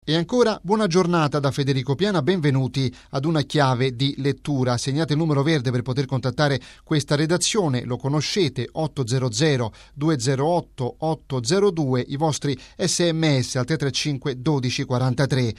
E ancora buona giornata da Federico Piana, benvenuti ad una chiave di lettura. Segnate il numero verde per poter contattare questa redazione, lo conoscete, 800 208 802, i vostri sms al 335 12 43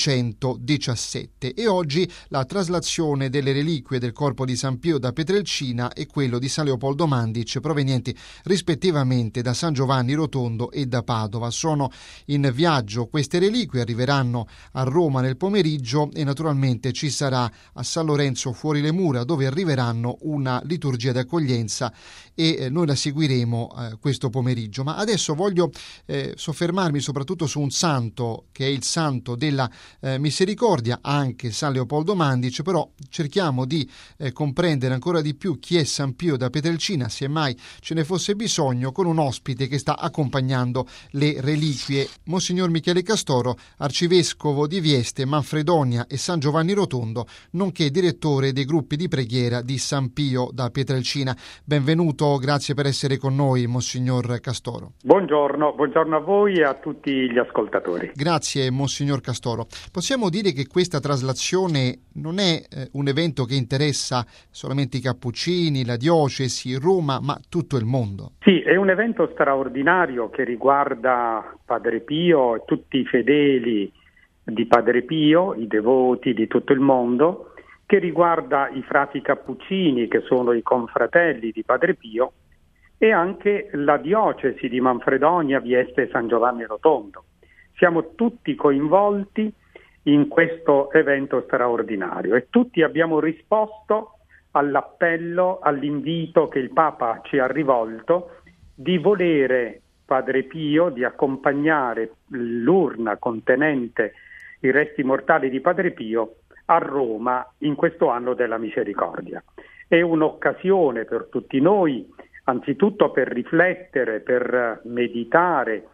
317. E oggi la traslazione delle reliquie del corpo di San Pio da Pietrelcina e quello di San Leopoldo Mandic, provenienti rispettivamente da San Giovanni Rotondo e da Padova. Sono in viaggio queste reliquie, arriveranno a Roma nel pomeriggio e naturalmente ci sarà a San Lorenzo fuori le mura, dove arriveranno una liturgia d'accoglienza e noi la seguiremo questo pomeriggio. Ma adesso voglio soffermarmi soprattutto su un santo che è il santo della misericordia, anche San Leopoldo Mandic, però cerchiamo di comprendere ancora di più chi è San Pio da Pietrelcina, se mai ce ne fosse bisogno, con un ospite che sta accompagnando le reliquie, Monsignor Michele Castoro, arcivescovo di Vieste, Manfredonia e San Giovanni Rotondo, nonché direttore dei gruppi di preghiera di San Pio da Pietrelcina. Benvenuto, grazie per essere con noi, Monsignor Castoro. Buongiorno a voi e a tutti gli ascoltatori. Grazie, Monsignor Castoro. Possiamo dire che questa traslazione non è un evento che interessa solamente i cappuccini, la diocesi, Roma, ma tutto il mondo? Sì, è un evento straordinario che riguarda Padre Pio e tutti i fedeli di Padre Pio, i devoti di tutto il mondo, che riguarda i frati cappuccini, che sono i confratelli di Padre Pio, e anche la diocesi di Manfredonia, Vieste e San Giovanni Rotondo. Siamo tutti coinvolti in questo evento straordinario e tutti abbiamo risposto all'appello, all'invito che il Papa ci ha rivolto di volere Padre Pio, di accompagnare l'urna contenente i resti mortali di Padre Pio a Roma in questo anno della misericordia. È un'occasione per tutti noi, anzitutto per riflettere, per meditare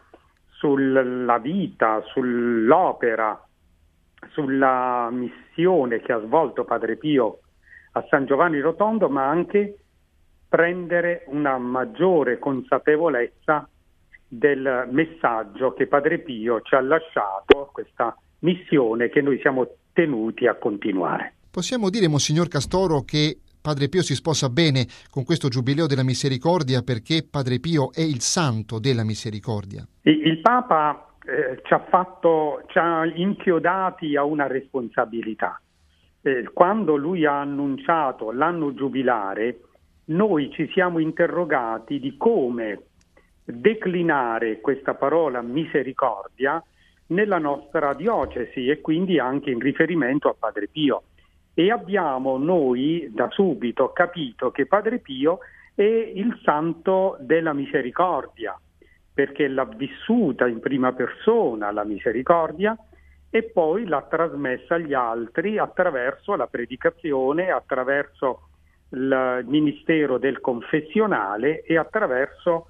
sulla vita, sull'opera, sulla missione che ha svolto Padre Pio a San Giovanni Rotondo, ma anche prendere una maggiore consapevolezza del messaggio che Padre Pio ci ha lasciato, questa missione che noi siamo tenuti a continuare. Possiamo dire, Monsignor Castoro, che Padre Pio si sposa bene con questo Giubileo della Misericordia perché Padre Pio è il santo della misericordia? Il Papa ci ha inchiodati a una responsabilità. Quando lui ha annunciato l'anno giubilare, noi ci siamo interrogati di come declinare questa parola misericordia nella nostra diocesi e quindi anche in riferimento a Padre Pio. E abbiamo noi da subito capito che Padre Pio è il santo della misericordia, perché l'ha vissuta in prima persona la misericordia e poi l'ha trasmessa agli altri attraverso la predicazione, attraverso il ministero del confessionale e attraverso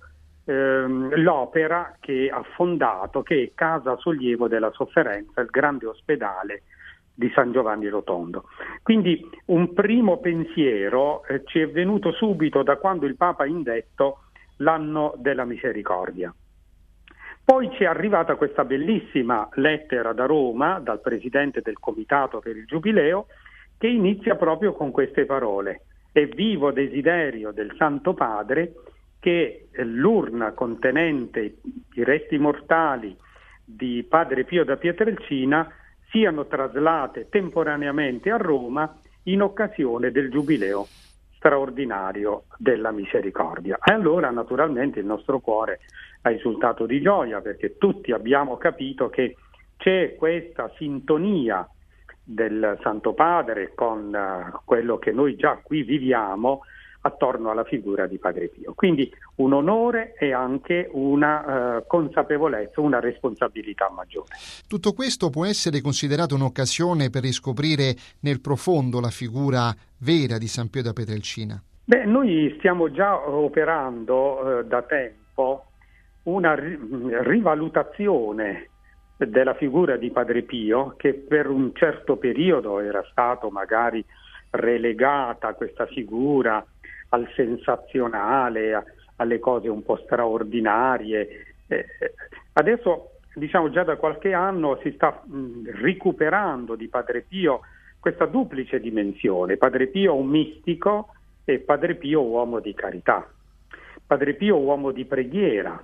l'opera che ha fondato, che è Casa Sollievo della Sofferenza, il grande ospedale di San Giovanni Rotondo. Quindi un primo pensiero ci è venuto subito da quando il Papa ha indetto l'anno della misericordia. Poi ci è arrivata questa bellissima lettera da Roma, dal presidente del Comitato per il Giubileo, che inizia proprio con queste parole: è vivo desiderio del Santo Padre che l'urna contenente i resti mortali di Padre Pio da Pietrelcina siano traslate temporaneamente a Roma in occasione del Giubileo straordinario della misericordia. E allora naturalmente il nostro cuore ha esultato di gioia, perché tutti abbiamo capito che c'è questa sintonia del Santo Padre con quello che noi già qui viviamo attorno alla figura di Padre Pio. Quindi un onore e anche una consapevolezza, una responsabilità maggiore. Tutto questo può essere considerato un'occasione per riscoprire nel profondo la figura vera di San Pio da Pietrelcina? Noi stiamo già operando da tempo una rivalutazione della figura di Padre Pio, che per un certo periodo era stato magari relegata questa figura al sensazionale, alle cose un po' straordinarie. Adesso diciamo già da qualche anno si sta recuperando di Padre Pio questa duplice dimensione: Padre Pio un mistico e Padre Pio uomo di carità. Padre Pio uomo di preghiera,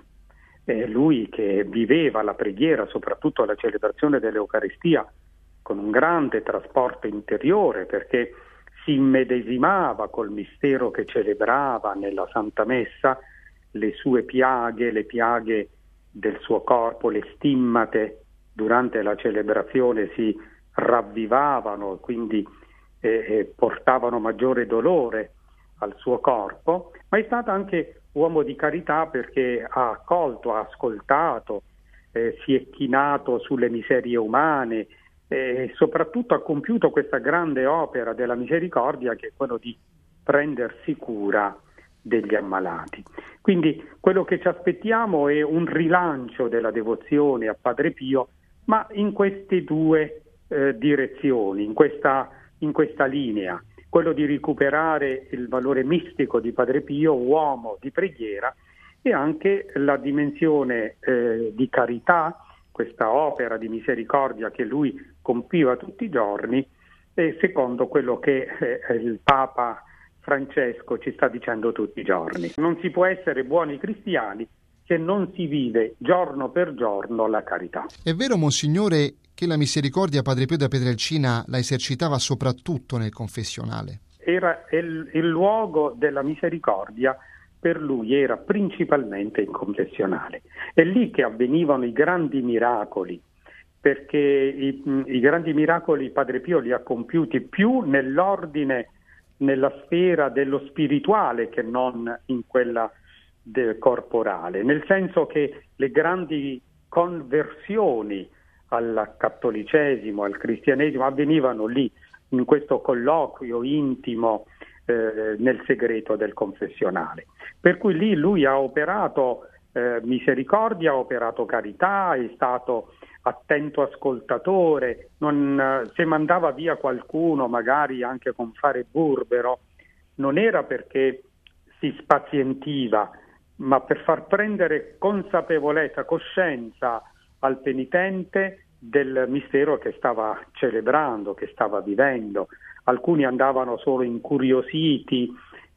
lui che viveva la preghiera, soprattutto la celebrazione dell'Eucaristia, con un grande trasporto interiore, perché si immedesimava col mistero che celebrava nella Santa Messa, le sue piaghe, le piaghe del suo corpo, le stimmate durante la celebrazione si ravvivavano, quindi portavano maggiore dolore al suo corpo, ma è stato anche uomo di carità perché ha accolto, ha ascoltato, si è chinato sulle miserie umane e soprattutto ha compiuto questa grande opera della misericordia, che è quello di prendersi cura degli ammalati. Quindi quello che ci aspettiamo è un rilancio della devozione a Padre Pio, ma in queste due direzioni, in questa linea, quello di recuperare il valore mistico di Padre Pio, uomo di preghiera, e anche la dimensione di carità, questa opera di misericordia che lui compiva tutti i giorni, secondo quello che il Papa Francesco ci sta dicendo tutti i giorni. Non si può essere buoni cristiani se non si vive giorno per giorno la carità. È vero, Monsignore, che la misericordia Padre Pio da Pietrelcina la esercitava soprattutto nel confessionale? Era il luogo della misericordia, per lui era principalmente il confessionale. È lì che avvenivano i grandi miracoli, perché i grandi miracoli Padre Pio li ha compiuti più nell'ordine, nella sfera dello spirituale che non in quella del corporale, nel senso che le grandi conversioni al cattolicesimo, al cristianesimo avvenivano lì, in questo colloquio intimo nel segreto del confessionale. Per cui lì lui ha operato misericordia, ha operato carità, è stato attento ascoltatore, se mandava via qualcuno magari anche con fare burbero, non era perché si spazientiva, ma per far prendere consapevolezza, coscienza al penitente del mistero che stava celebrando, che stava vivendo. Alcuni andavano solo incuriositi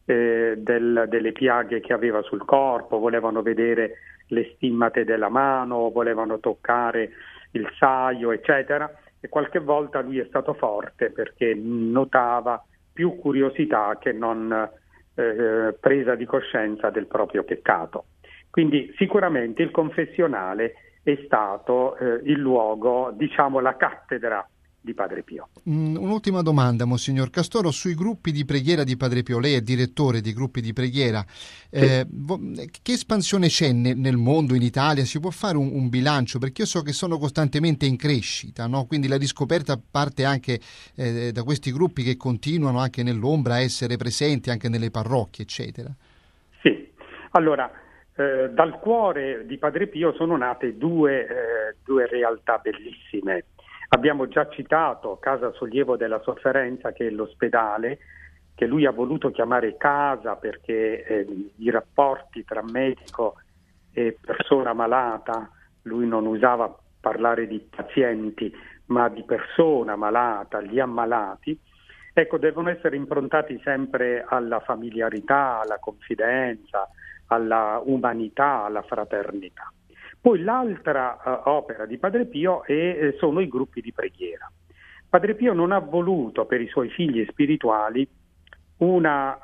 delle piaghe che aveva sul corpo, volevano vedere le stimmate della mano, volevano toccare il saio, eccetera, e qualche volta lui è stato forte perché notava più curiosità che non presa di coscienza del proprio peccato. Quindi sicuramente il confessionale è stato il luogo, diciamo la cattedra di Padre Pio. Un'ultima domanda, Monsignor Castoro, sui gruppi di preghiera di Padre Pio. Lei è direttore di gruppi di preghiera. Che espansione c'è nel mondo, in Italia? Si può fare un bilancio? Perché io so che sono costantemente in crescita, no? Quindi la riscoperta parte anche da questi gruppi che continuano anche nell'ombra a essere presenti anche nelle parrocchie, eccetera. Sì, allora dal cuore di Padre Pio sono nate due realtà bellissime. Abbiamo già citato Casa Sollievo della Sofferenza, che è l'ospedale, che lui ha voluto chiamare casa perché i rapporti tra medico e persona malata, lui non usava parlare di pazienti, ma di persona malata, gli ammalati, ecco, devono essere improntati sempre alla familiarità, alla confidenza, alla umanità, alla fraternità. Poi l'altra opera di Padre Pio sono i gruppi di preghiera. Padre Pio non ha voluto per i suoi figli spirituali una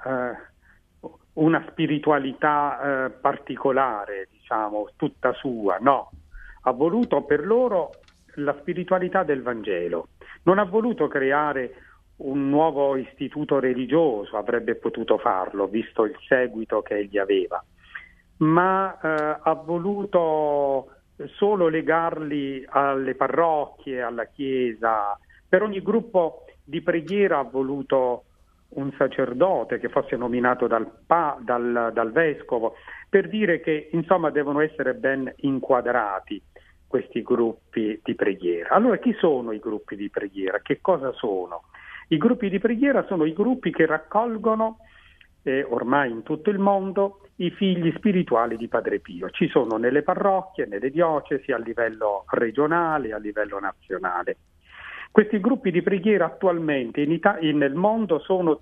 spiritualità particolare, diciamo, tutta sua, no. Ha voluto per loro la spiritualità del Vangelo. Non ha voluto creare un nuovo istituto religioso, avrebbe potuto farlo, visto il seguito che egli aveva, ma ha voluto solo legarli alle parrocchie, alla chiesa. Per ogni gruppo di preghiera ha voluto un sacerdote che fosse nominato dal vescovo, per dire che insomma devono essere ben inquadrati questi gruppi di preghiera. Allora, chi sono i gruppi di preghiera? Che cosa sono? I gruppi di preghiera sono i gruppi che raccolgono ormai in tutto il mondo i figli spirituali di Padre Pio. Ci sono nelle parrocchie, nelle diocesi, a livello regionale, a livello nazionale. Questi gruppi di preghiera attualmente nel mondo sono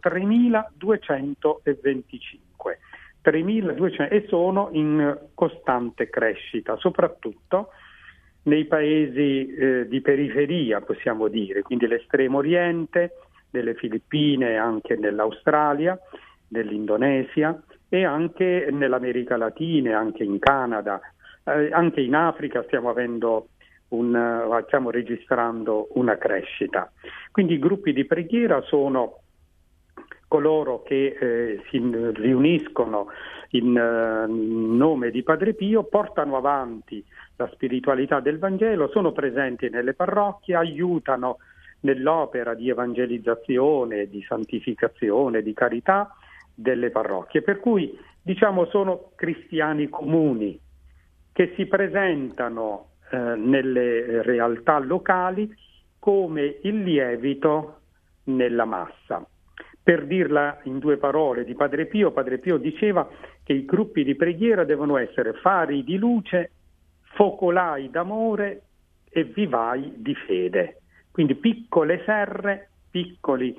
3.225 e sono in costante crescita, soprattutto nei paesi di periferia, possiamo dire, quindi l'estremo oriente, nelle Filippine, anche nell'Australia, nell'Indonesia e anche nell'America Latina, anche in Canada, anche in Africa stiamo registrando una crescita. Quindi i gruppi di preghiera sono coloro che si riuniscono in nome di Padre Pio, portano avanti la spiritualità del Vangelo, sono presenti nelle parrocchie, aiutano nell'opera di evangelizzazione, di santificazione, di carità delle parrocchie. Per cui, sono cristiani comuni che si presentano nelle realtà locali come il lievito nella massa. Per dirla in due parole di Padre Pio diceva che i gruppi di preghiera devono essere fari di luce, focolai d'amore e vivai di fede. Quindi piccole serre, piccoli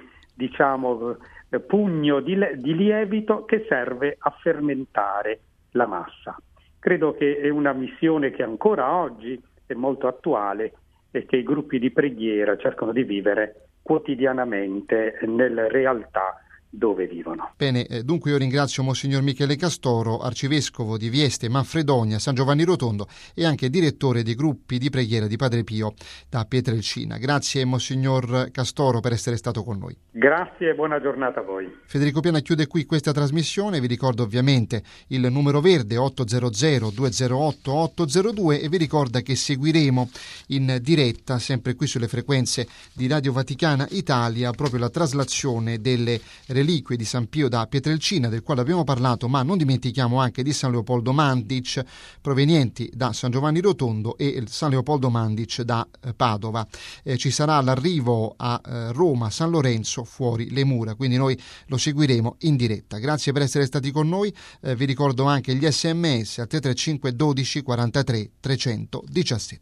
pugno di lievito che serve a fermentare la massa. Credo che è una missione che ancora oggi è molto attuale e che i gruppi di preghiera cercano di vivere quotidianamente nelle realtà dove vivono. Bene, dunque io ringrazio Monsignor Michele Castoro, arcivescovo di Vieste, Manfredonia, San Giovanni Rotondo e anche direttore dei gruppi di preghiera di Padre Pio da Pietrelcina. Grazie Monsignor Castoro per essere stato con noi. Grazie e buona giornata a voi. Federico Piana chiude qui questa trasmissione, vi ricordo ovviamente il numero verde 800-208-802 e vi ricorda che seguiremo in diretta, sempre qui sulle frequenze di Radio Vaticana Italia, proprio la traslazione delle reliquie di San Pio da Pietrelcina, del quale abbiamo parlato, ma non dimentichiamo anche di San Leopoldo Mandic, provenienti da San Giovanni Rotondo, e San Leopoldo Mandic da Padova. Ci sarà l'arrivo a Roma, San Lorenzo, fuori le mura, quindi noi lo seguiremo in diretta. Grazie per essere stati con noi, vi ricordo anche gli SMS al 335 12 43 317.